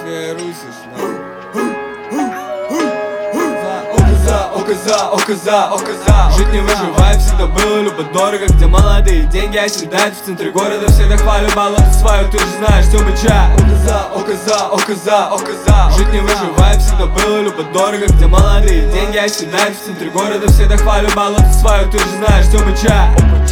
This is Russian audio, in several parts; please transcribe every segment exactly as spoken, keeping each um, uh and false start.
Ты русишь, но... Око за, око за, око за. Жить не выживает, всегда было любо-дорого. Где молодые деньги оседают в центре города. Всегда хвалю болото свою, ты же знаешь, все мыча. Око за, око за, око за, око за. Жить не выживает, всегда было любо-дорого. Где молодые деньги оседают в центре города. Всегда хвалю болото свою, ты же знаешь, все мыча.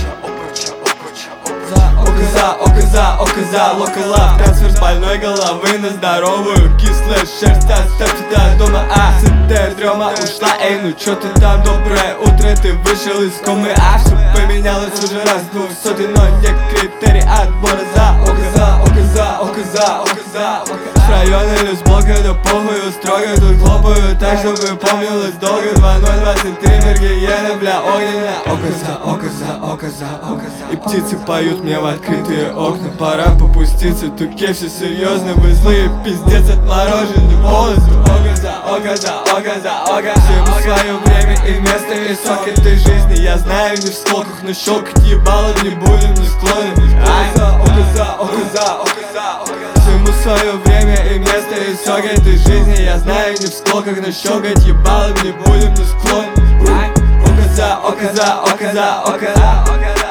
Око за, око за, око за, локалав. Трансфер с больной головы на здоровую. Кислая шерсть, оставьте до дома. А, сытая дрема ушла. Эй, ну чё ты там, доброе утро. Ты вышел из комы, а все поменялось уже раз двух сотен. Но не критерий отбора. За, око за, око за, око за, око за, око за. С района или с блока, да похуй, строго тут хлопаю. Так, чтобы помнилось долго. Два ноль двадцать три, мергиена, бля, огненная. Око за, око за, око за, око за. И птицы поют мне в открытые окна. Пора попуститься, туке все серьезно. Вы злые, пиздец отморожены полностью. Око за, око за, око за, око. Всему свое время и место, и сок этой жизни. Я знаю, не в сколках, но щелкать ебало не будем, не склонны. Око за, око за, око за, око за, око. Всему свое время и место, и сок этой жизни. Я знаю, не в сколках, но щелкать ебало не будем, не склонны. Око за, око за, око за, око за, око за.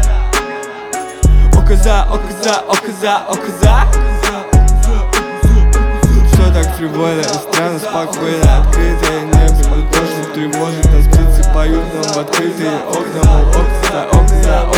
Око за, око за, око за, око за. Все так фривольно и странно, спокойно. Открытое небо, но точно тревожит нас. Птицы поют нам в открытые окна. Мол, око за, око за,